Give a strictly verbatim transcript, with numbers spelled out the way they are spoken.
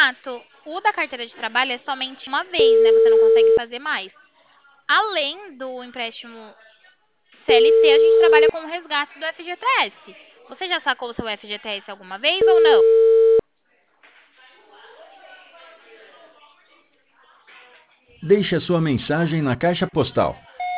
Exato. O da carteira de trabalho é somente uma vez, né? Você não consegue fazer mais. Além do empréstimo C L T, a gente trabalha com o resgate do F G T S. Você já sacou o seu F G T S alguma vez ou não? Deixe a sua mensagem na caixa postal